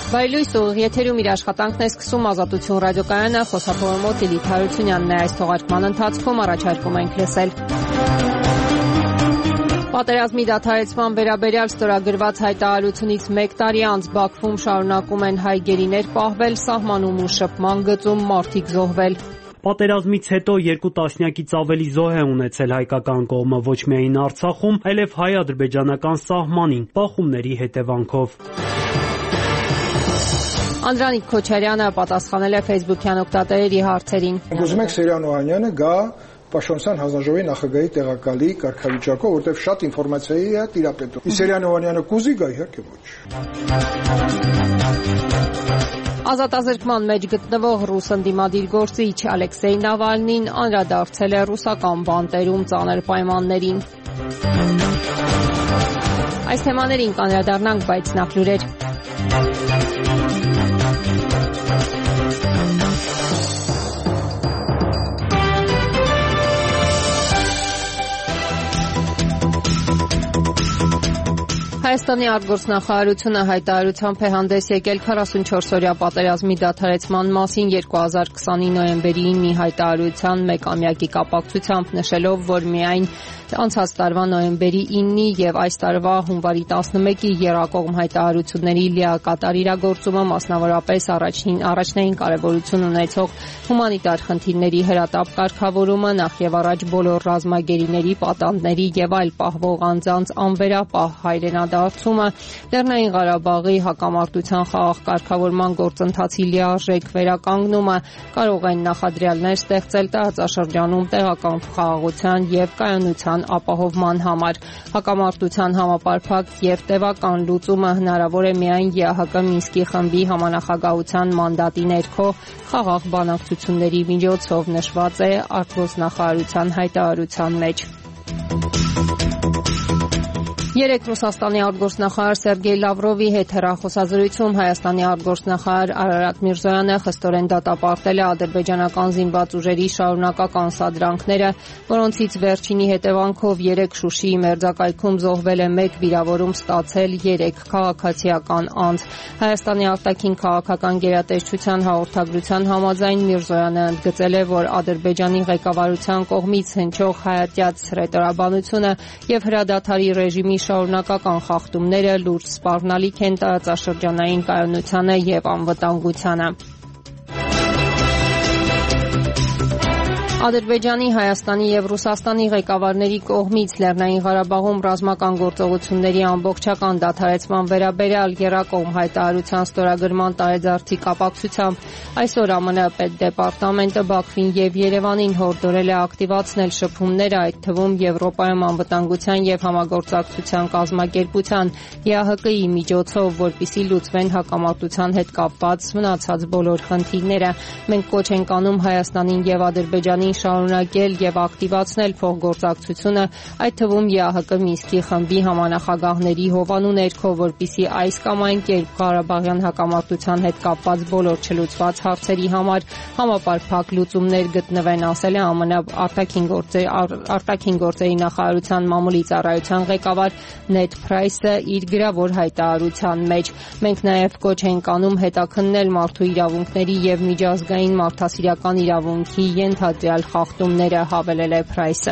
Բայլույս ուղիղ եթերում իր աշխատանքն է սկսում Ազատություն ռադիոկայանը, խոսափողը մոտ Իլիթ Հարությունյանն է, այս թողարկման ընթացքում առաջարկում ենք լսել։ Պատերազմի դադարեցման վերաբերյալ ստորագրված հայտարարությունից 1 տարի անց Բաքվում շարունակում են հայ գերիներ պահվել, սահմանում ու շփման գծում մարդիկ զոհվել։ Պատերազմից հետո 2 տասնյակից ավելի զոհ է ունեցել հայկական կողմը ոչ միայն Արցախում, այլև հայ-ադրբեջանական սահմանին, բախումների հետևանքով։ Անդրանիկ Քոչարյանը պատասխանել է Facebook-յան օգտատերերի հարցերին։ Ուզում եք Սերյան Օհանյանը գա Պաշտպանության հանձնաժողովի նախագահի տեղակալի կարգավիճակով, որտեղ շատ ինֆորմացիայի է տիրապետում։ Սերյան Օհանյանը կուզի գա, իհարկե ոչ։ Ազատազրկման մեջ գտնվող ռուս ընդդիմադիր գործիչ Ալեքսեյ Նավալնին անդրադարձել է ռուսական բանտերում ծանր պայմաններին։ Այս թեմաներին կանդրադառնանք, բայց նախ լուրեր։ Հայաստանի արտգործնախարարությունը հայտարարությամբ է հանդես եկել 44-օրյա պատերազմի դադարեցման մասին 2020-ի նոյեմբերի 9-ի հայտարարության 1-ամյակի կապակցությամբ, նշելով, որ միայն անցած տարվա նոյեմբերի 9-ի եւ այս տարվա հունվարի 11-ի եռակողմ հայտարարությունների լիակատար իրագործումը, մասնավորապես առաջնային կարևորություն ունեցող հումանիտար խնդիրների հրատապ կարգավորումը, նախևառաջ բոլոր ռազմագերիների, պատանդների եւ այլ պահվող անձանց անվերապահ հայրենադարձումը, Լեռնային Ղարաբաղի հակամարտության խաղաղ կարգավորման գործընթացի լիարժեք վերականգնումը կարող են նախադրյալներ ստեղծել տարածաշրջանում տեղական խաղաղության եւ կայունության ապահովման համար։ Հակամարտության համապարփակ եւ տևական լուծումը հնարավոր է միայն ԵԱՀԿ Մինսկի խմբի համանախագահության մանդատի ներքո խաղաղ բանակցությունների միջոցով, նշված է արտգործնախարարության հայտարարության մեջ։ Երեկ Ռուսաստանի արտգործնախարար Սերգեյ Լավրովի հետ հեռախոսազրույցում Հայաստանի արտգործնախարար Արարատ Միրզոյանը խստորեն դատապարտել է ադրբեջանական զինված ուժերի շարունակական սադրանքները, որոնցից վերջինի հետևանքով երեկ Շուշիի մերձակայքում զոհվել է 1, վիրավորում ստացել 3 քաղաքացիական անձ։ Հայաստանի արտաքին քաղաքական գերատեսչության հաղորդագրության համաձայն Միրզոյանը ընդգծել է, որ Ադրբեջանի ղեկավարության կողմից հնչող հայատյաց հրետորաբանությունը եւ հրադադարի ռեժիմի շարունակական խախտումները լուրջ սպառնալիք են տարածաշրջանային կայունությանը եւ անվտանգությանը։ Ադրբեջանի, Հայաստանի եւ Ռուսաստանի ղեկավարների կողմից Լեռնային Ղարաբաղում ռազմական գործողությունների ամբողջական դադարեցման վերաբերյալ եռակողմ հայտարարության ստորագրման տարեդարձի կապակցությամբ այսօր ԱՄՆ պետդեպարտամենտը Բաքվին եւ Երևանին հորդորել է ակտիվացնել շփումները, այդ թվում Եվրոպայում անվտանգության եւ համագործակցության կազմակերպության ԵԱՀԿ-ի միջոցով, որպեսզի լուծվեն հակամարտության հետ կապված մնացած բոլոր խնդիրները։ Մենք կոչ ենք անում Հայաստանին եւ Ադրբեջանին շարունակել եւ ակտիվացնել փոխգործակցությունը, այդ թվում ԵԱՀԿ Մինսկի խմբի համանախագահների հովանու ներքո, որպեսզի այս կամ այն կերպ Ղարաբաղյան հակամարտության հետ կապված բոլոր չլուծված հարցերի համար համապարփակ լուծումներ գտնվեն, ասել է ԱՄՆ արտաքին գործերի նախարարության մամուլի ծառայության ղեկավար Նեդ Փրայսը իր գրավոր հայտարարության մեջ։ Մենք նաեւ կոչ ենք անում հետաքննել մարդու իրավունքների եւ միջազգային մարդասիրական իրավունքի ենթադրյալ խախտումները, հավելել է Փրայսը։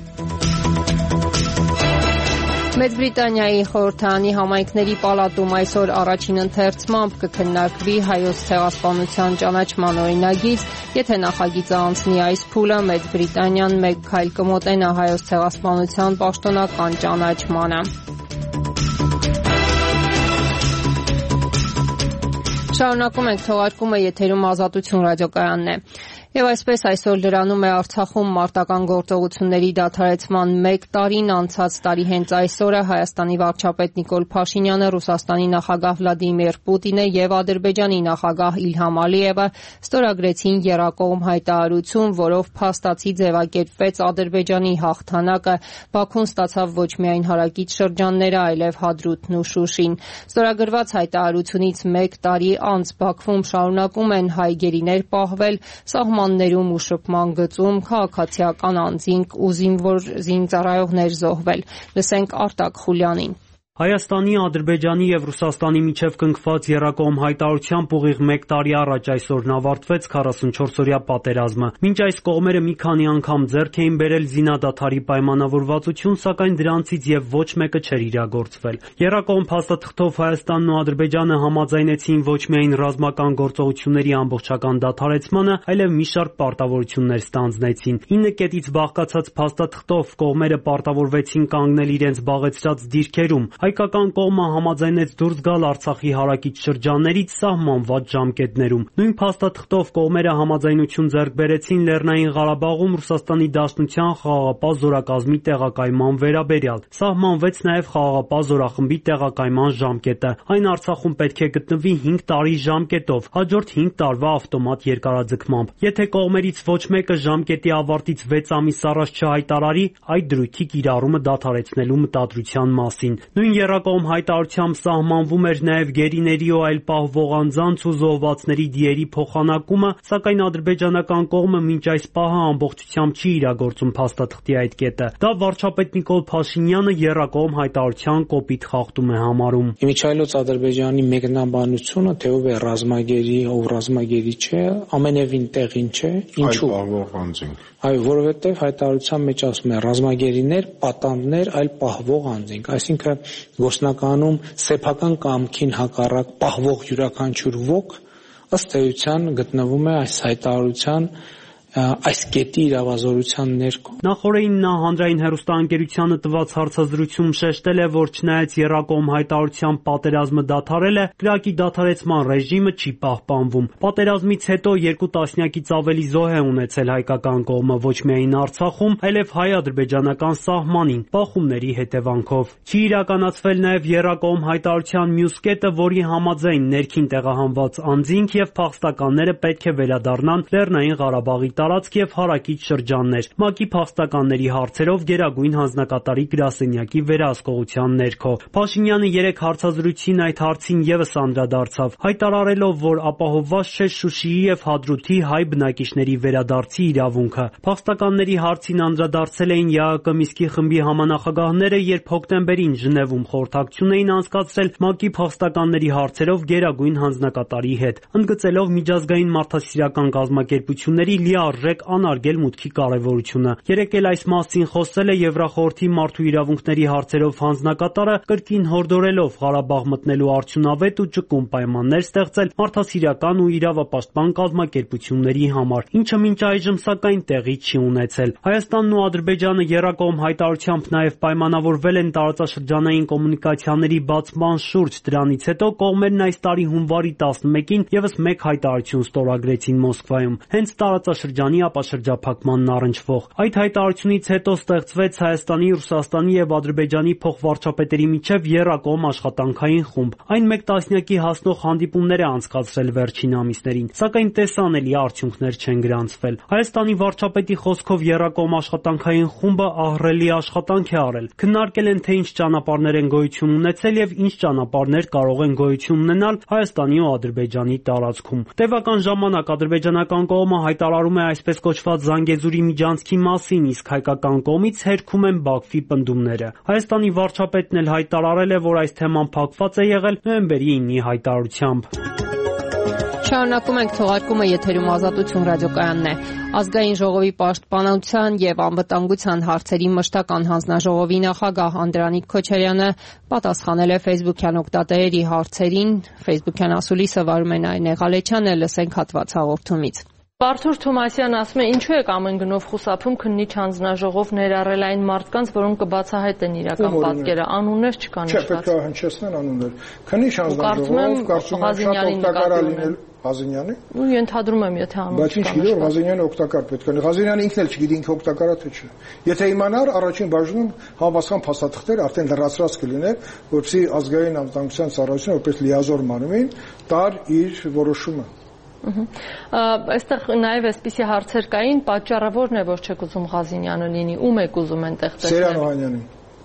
Մեծ Բրիտանիայի խորհրդարանի համայնքների պալատում այսօր առաջին ընթերցմամբ կքննարկվի հայոց ցեղասպանության ճանաչման օրինագիծ, եթե նախագիծը անցնի այս փուլը, Մեծ Բրիտանիան մեկ քայլ կմոտենա հայոց ցեղասպանության պաշտոնական ճանաչմանը։ Շարունակում ենք թողարկումը, եթերում Ազատություն ռադիոկայանն է։ Եվ այսպես այսօր լրանում է Արցախում մարտական գործողությունների դադարեցման 1 տարին, անցած տարի հենց այսօրը Հայաստանի վարչապետ Նիկոլ Փաշինյանը, Ռուսաստանի նախագահ Վլադիմիր Պուտինը եւ Ադրբեջանի նախագահ Իլհամ Ալիևը ստորագրեցին եռակողմ հայտարարություն, որով փաստացի ձևակերպվեց Ադրբեջանի հաղթանակը, Բաքուն ստացավ ոչ միայն հարակից շրջանները, այլև Հադրութն ու Շուշին։ Ստորագրված հայտարարությունից 1 տարի անց Բաքվում շարունակում են հայ գերիներ պահվել, սահմաններում ու շփման գծում քաղաքացիական անձինք ու զինծառայողներ զոհվել։ Լսենք Արտակ Խուլյանին։ Հայաստանի, Ադրբեջանի եւ Ռուսաստանի միջև կնքված եռակողմ հայտարարությամբ ուղիղ 1 տարի առաջ այսօրն ավարտվեց 44-օրյա պատերազմը։ Մինչ այս կողմերը մի քանի անգամ ձեռք էին բերել զինադադարի պայմանավորվածություն, սակայն դրանցից եւ ոչ մեկը չէր իրագործվել։ Եռակողմ փաստաթղթով Հայաստանն ու Ադրբեջանը համաձայնեցին ոչ միայն ռազմական գործողությունների ամբողջական դադարեցմանը, այլև մի շարք պարտավորություններ ստանձնեցին։ 9 կետից բաղկացած փաստաթղթով կողմերը պարտավորվեցին կանգնել իրենց զբաղեցրած դիրքերում։ Հայկական կողմը համաձայնեց դուրս գալ Արցախի հարակից շրջաններից սահմանված ժամկետներում։ Նույն փաստաթղթով կողմերը համաձայնություն ձեռք բերեցին Լեռնային Ղարաբաղում Ռուսաստանի Դաշնության խաղաղապահ զորակազմի տեղակայման վերաբերյալ։ Սահմանվեց նաև խաղաղապահ զորախմբի տեղակայման ժամկետը։ Այն Արցախում պետք է գտնվի 5 տարի ժամկետով, հաջորդ 5 տարվա ավտոմատ երկարաձգմամբ։ Եթե կողմերից ոչ մեկը ժամկետի ավարտից 6 ամիս առաջ չհայտարարի այդ դրույթի կիրառումը դադարեցնելու մտադրության մասին։ Նույն եռակողմ հայտարարությամբ սահմանվում էր նաև գերիների ու այլ պահվող անձանց ու զոհվածների դիերի փոխանակումը, սակայն ադրբեջանական կողմը մինչ այս պահը ամբողջությամբ չի իրագործում փաստաթղթի այդ կետը։ Դա վարչապետ Նիկոլ Փաշինյանը եռակողմ հայտարարության կոպիտ խախտում է համարում։ Իմիջիայլոց Ադրբեջանի մեկնաբանությունը, թե ով է ռազմագերի, ով ռազմագերի չէ, ամենևին տեղին չէ։ Ինչու՞։ Պահվող անձինք։ Այո, որովհետև հայտարարության մեջ ասում է ռազմագերիներ, պատանդներ, այլ պահվող անձինք, այսինքն գործնականում սեփական կամքին հակառակ պահվող յուրաքանչյուր ոք ըստ էության գտնվում է այս հայտարարության այս կետի իրավազորության ներքո։ Նախորդին նա հանրային հեռուստաընկերությանը տված հարցազրույցում շեշտել է, որ չնայած եռակողմ հայտարարությամբ պատերազմը դադարել է, կրակի դադարեցման ռեժիմը չի պահպանվում։ Պատերազմից հետո 2 տասնյակից ավելի զոհ է ունեցել հայկական կողմը ոչ միայն Արցախում, այլև հայ-ադրբեջանական սահմանին, բախումների հետևանքով։ Չի իրականացվել նաև եռակողմ հայտարարության մյուս կետը, որի համաձայն ներքին տեղահանված անձինք եւ փախստականները պետք է վերադառնան Լեռնային Ղարաբաղի տարածք եւ հարակից շրջաններ։ ՄԱԿ-ի փախստականների հարցերով Գերագույն հանձնակատարի գրասենյակի վերահսկողության ներքո։ Փաշինյանը 3 հարցազրույցին այդ հարցին եւս անդրադարձավ, հայտարարելով, որ ապահովված չէ Շուշիի եւ Հադրութի հայ բնակիչների վերադարձի իրավունքը։ Փախստականների հարցին անդրադարձել էին ԵԱՀԿ Մինսկի խմբի համանախագահները, երբ հոկտեմբերին Ժնևում խորհրդակցություն էին անցկացրել ՄԱԿ-ի փախստականների հարցերով Գերագույն հանձնակատարի հետ, ընդգծելով միջազգային մարդասիրական կազմակերպությունների լիարժեք անարգել մուտքի կարևորությունը։ Երեկ էլ այս մասին խոսել է Եվրախորհրդի մարդու իրավունքների հարցերով հանձնակատարը, կրկին հորդորելով Ղարաբաղ մտնելու արդյունավետ ու ճկուն պայմաններ ստեղծել մարդասիրական ու իրավապաշտպան կազմակերպությունների համար, ինչը մինչ այժմ սակայն տեղի չի ունեցել։ Հայաստանն ու Ադրբեջանը եռակողմ հայտարարությամբ նաև պայմանավորվել են տարածաշրջանային կոմունիկացիաների բացման շուրջ։ Դրանից հետո կողմերն այս տարի հունվարի 11-ին եւս մեկ հայտարարություն ստորագրեցին Մոսկվայում, հենց տարածաշրջանի ապաշրջափակմանն առնչվող։ Այդ հայտարարությունից հետո ստեղծվեց Հայաստանի, Ռուսաստանի եւ Ադրբեջանի փոխվարչապետերի միջև եռակողմ աշխատանքային խումբ։ Այն 1 տասնյակի հասնող հանդիպումներ է անցկացրել վերջին ամիսներին, սակայն տեսանելի արդյունքներ չեն գրանցվել։ Հայաստանի վարչապետի խոսքով եռակողմ աշխատանքային խումբը ահռելի աշխատանք է արել։ Քննարկել են, թե ինչ ճանապարհներ են գոյություն ունեցել եւ ինչ ճանապարհներ կարող են գոյություն ունենալ Հայաստանի ու Ադրբեջանի տարածքում։ Տևական ժամանակ ադրբեջանական կողմը հայտարարում է այսպես կոչված Զանգեզուրի միջանցքի մասին, իսկ հայկական կողմից հերքում են Բաքվի պնդումները։ Հայաստանի վարչապետն էլ հայտարարել է, որ այս թեման փակված է եղել նոյեմբերի 9-ի հայտարարությամբ։ Շարունակում ենք թողարկումը, եթերում Ազատություն ռադիոկայանն է։ Ազգային ժողովի պաշտպանության եւ անվտանգության հարցերի մշտական հանձնաժողովի նախագահ Անդրանիկ Քոչարյանը պատասխանել է Facebook-յան օգտատերերի հարցերին։ Facebook-յան ասուլիսը վարում է Նայիրնե Ղալեչյանը, լսենք հատված հաղորդումից։ Արթուր Թոմասյան ասում է, ինչու եք ամեն գնով խուսափում քննիչ հանձնաժողով ներառել այն մարդկանց, որոնք կբացահայտեն իրական պատկերը, անուններ չկան նշված։ Չէ, պետք է հնչեցնեն անուններ։ Քննիչ հանձնաժողով, կարծում եմ շատ օգտակար է լինել Ղազենյանի։ Ու ենթադրում եմ, եթե անուն բայց ինչ գիտեմ, Ղազենյանը օգտակար պետք է։ Ղազենյանը ինքն էլ չգիտի ինքը օգտակար է թե չէ։ Եթե իմանար, առաջին բաժնում համապատասխան փաստաթղթեր արդեն լրացրած կլիներ, որպեսզի ազգային անվտանգության ծառայությունը որպես լիազոր մանումին տար իր որոշումը։ Այստեղ նաև այսպիսի հարցեր կային, պատճառը որն է, որ չեք ուզում Ղազենյանը լինի, ում եք ուզում այնտեղ տեսնել։ Սերյան Օհանյանին։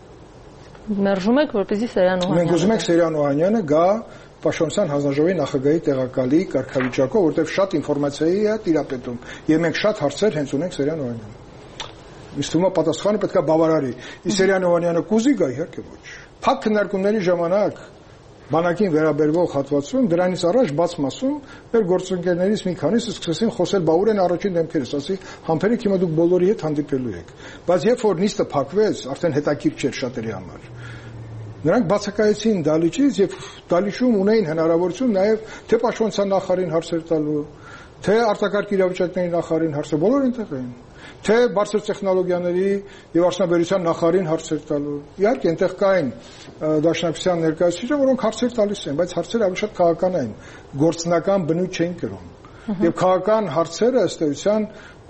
Մերժում եք, որպեսզի Սերյան Օհանյանը։ Մենք ուզում ենք Սերյան Օհանյանը գա Պաշտպանության հանձնաժողովի նախագահի տեղակալի կարգավիճակով, որտեղ շատ ինֆորմացիայի է տիրապետում, եւ մենք շատ հարցեր հենց ունենք Սերյան Օհանյանին։ Իսկ թվում է պատասխանը պետք է բավարարի։ Իսերյան Հովանյանը կուզի գա, իհարկե ոչ։ Փակ քննարկումների ժամանակ բանակին վերաբերվող հատվածում դրանից առաջ բաց մասում մեր գործընկերներից մի քանիսը սկսեցին խոսել, բա ուր են առաջին դեմքերս, ասի համբերեք հիմա դուք բոլորի հետ հանդիպելու եք։ Բայց երբ որ նիստը փակվեց, արդեն հետաքրքիր չէր շատերի համար։ Նրանք բացակայեցին դալիճից եւ դալիճում ունեին հնարավորություն նաեւ թե պաշտպանության նախարարին հարցեր տալու, թե արտակարգ իրավիճակների նախարարին հարցեր, բոլորը այնտեղ էին, թե բարձր տեխնոլոգիաների եւ արդյունաբերության նախարարին հարցեր տալու։ Իհարկե այնտեղ կային դաշնակցության ներկայացուցիչներ, որոնք հարցեր տալիս են, բայց հարցերը ավելի շատ քաղաքական էին, գործնական բնույթ չէին կրում։ Եվ քաղաքական հարցերը ըստ էության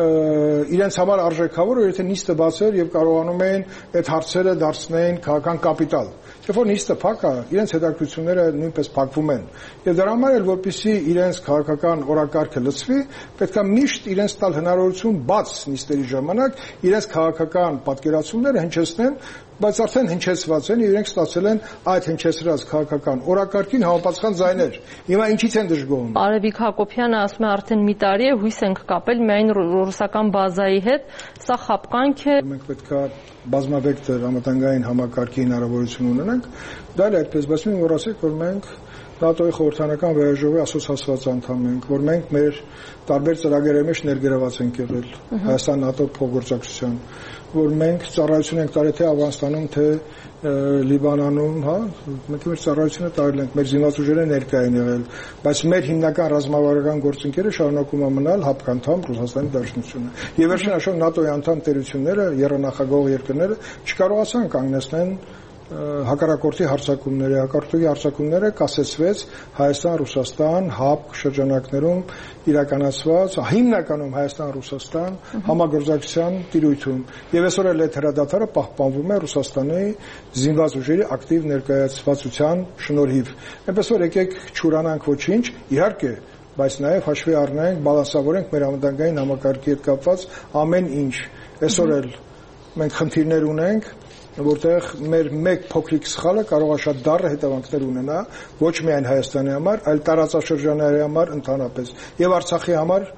իրենց համար արժեքավոր, որ եթե նիստը բացեր եւ կարողանում էին այդ հարցերը դարձնել քաղաքական կապիտալ։ Երբ որ նիստը փակ է, իրենց հետաքրքրությունները նույնպես փակվում են։ Եվ դրա համար էլ որպեսզի իրենց քաղաքական օրակարգը լցվի, պետք է միշտ իրենց տալ հնարավորություն բաց նիստերի ժամանակ իրենց քաղաքական պատկերացումները հնչեցնեն, բայց արդեն հնչեցված են, իրենք ստացել են այդ հնչեցրած քաղաքական օրակարգին համապատասխան ձայներ։ Հիմա ինչից են դժգոհում։ Արևիկ Հակոբյանը ասում է արդեն մի տարի է հույս ենք կապել միայն ռուսական բազայի հետ, սա խապկանք է։ Մենք պետք է բազմավեկտոր համատանգային համակարգի հնարավորություն ունենանք, դա էլ այդպես, բայց մենք մոռացեք, որ մենք ՆԱՏՕ-ի խորհրդանական վեհաժողովի ասոցիացված անդամ ենք, որ մենք մեր տարբեր ծրագրերի մեջ ներգրաված ենք եղել Հայաստան-ՆԱՏՕ փոխգործակցության, որ մենք ծառայություն ենք տարել թե Աֆղանստանում, թե Լիբանանում, հա, մենք մեր ծառայությունը տարել ենք, մեր զինված ուժերը ներկա են եղել, բայց մեր հիմնական ռազմավարական գործընկերը շարունակում է մնալ հապկանդամ Ռուսաստանի Դաշնությունը։ Եվ վերջին հաշվով ՆԱՏՕ-ի անդամ տերությունները, եռանախագահող երկրները չկարողացան կանգնեցնել հակառակորդի հարձակումները, հակառակորդի հարձակումները կասեցվեց Հայաստան-Ռուսաստան հապկ շրջանակներում իրականացված հիմնականում Հայաստան-Ռուսաստան համագործակցության տիրույթում եւ այսօր էլ այդ հրադադարը պահպանվում է Ռուսաստանի զինված ուժերի ակտիվ ներկայացվածության շնորհիվ։ Այնպես որ եկեք չուրանանք ոչինչ, իհարկե, բայց նաեւ հաշվի առնենք, բալանսավորենք մեր համանդանգային համակարգի հետ կապված ամեն ինչ։ Այսօր էլ մենք խնդիրներ ունենք, որտեղ մեր մեկ փոքրիկ սխալը կարող է շատ դառը հետևանքներ ունենա ոչ միայն Հայաստանի համար, այլ տարածաշրջանների համար ընդհանրապես եւ Արցախի համար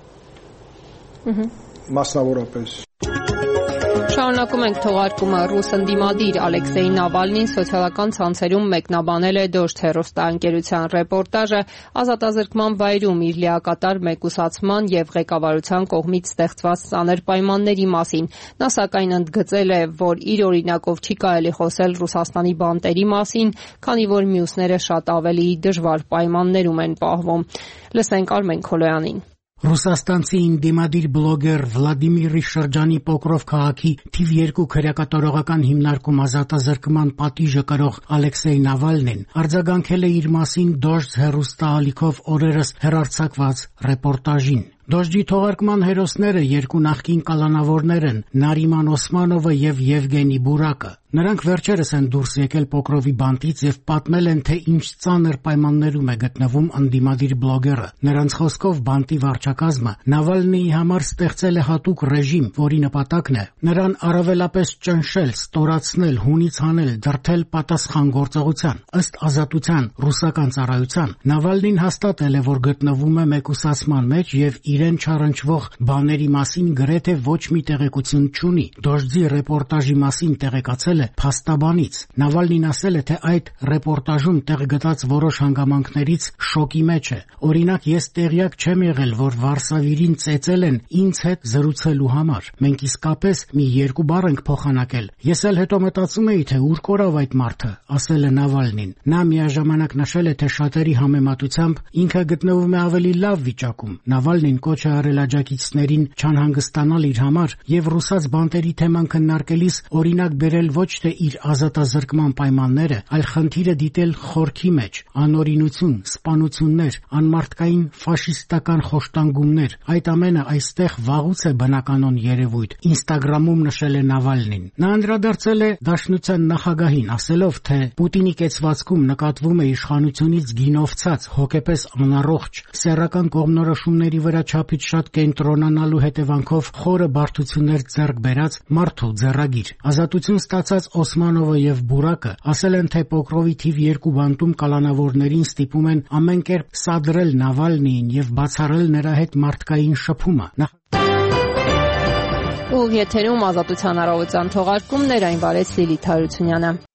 մասնավորապես։ Շարունակում ենք թողարկումը։ Ռուս ընդդիմադիր Ալեքսեյ Նավալնին սոցիալական ցանցերում մեկնաբանել է Դոժդ հեռուստաընկերության ռեպորտաժը ազատազրկման վայրում իր լիակատար մեկուսացման եւ ղեկավարության կողմից ստեղծված ծանր պայմանների մասին։ Նա սակայն ընդգծել է, որ իր օրինակով չի կարելի խոսել Ռուսաստանի բանտերի մասին, քանի որ մյուսները շատ ավելի դժվար պայմաններում են պահվում։ Լսենք Արմեն Քոլոյանին։ Ռուսաստանցի ինդիմադիր բլոգեր Վլադիմիրի շրջանի Պոկրով քաղաքի թիվ 2 քրեակատորողական հիմնարկում ազատազրկման պատիժը կրող Ալեքսեյ Նավալնին արձագանքել է իր մասին Դոժդ հեռուստաալիքով օրերս հեռարձակված ռեպորտաժին։ Դոժդի թողարկման հերոսները երկու նախկին կալանավորներ են՝ Նարիման Օսմանովը եւ Եվգենի Բուրակը։ Նրանք վերջերս են դուրս եկել Պոկրովի բանտից եւ պատմել են, թե ինչ ծանր պայմաններում է գտնվում ընդդիմադիր բլոգերը։ Նրանց խոսքով բանտի վարչակազմը Նավալնիի համար ստեղծել է հատուկ ռեժիմ, որի նպատակն է նրան առավելապես ճնշել, ստորացնել, հունիցանել, դրդել պատասխան գործողության։ Ըստ Ազատության ռուսական ծառայության Նավալնին հաստատել է, որ գտնվում է մեկուսացման մեջ եւ իրեն չառնչվող բաների մասին գրեթե ոչ մի տեղեկություն չունի։ Դոժդի ռեպորտաժի մասին տեղեկացել է փաստաբանից։ Նավալնին ասել է, թե այդ ռեպորտաժում տեղ գտած որոշ հանգամանքներից շոկի մեջ է։ Օրինակ, ես տեղյակ չեմ եղել, որ Վարշավին ծեծել են ինձ հետ զրուցելու համար։ Մենք իսկապես մի 2 բառ ենք փոխանակել։ Ես էլ հետո մտածում էի, թե ուր կորավ այդ մարդը, ասել է Նավալնին։ Նա միաժամանակ նշել է, թե շատերի համեմատությամբ ինքը գտնվում է ավելի լավ վիճակում։ Նավալնին կոչ է արել աջակիցներին չանհանգստանալ իր համար եւ ռուսաց բանտերի թեման քննարկելիս օրինակ բերել ոչ թե իր ազատազրկման պայմանները, այլ խնդիրը դիտել խորքի մեջ, անօրինություն, սպանություններ, անմարդկային ֆաշիստական խոշտանգումներ։ Այդ ամենը այստեղ վաղուց է բնականon երևույթ, Instagram-ում նշել է Նավալնին։ Նա անդրադարձել է Դաշնության նախագահին, ասելով, թե Պուտինի կեցվածքում նկատվում է իշխանությունից գինովցած, հոգեպես անառողջ, սեռական կողմնորոշումների վրա չափից շատ կենտրոնանալու հետևանքով խորը բարդություններ ձեռք բերած մարդու ձեռագիր։ Ազատություն ստացած Օսմանովը եւ Բուրակը ասել են, թե Պոկրովի թիվ 2 բանտում կալանավորներին ստիպում են ամեն կերպ սադրել Նավալնիին եւ բացառել նրա հետ մարդկային շփումը։ Ու եթերում Ազատության առավոտյան թողարկումներ, այն վարեց Լիլիթ Հարությունյանը։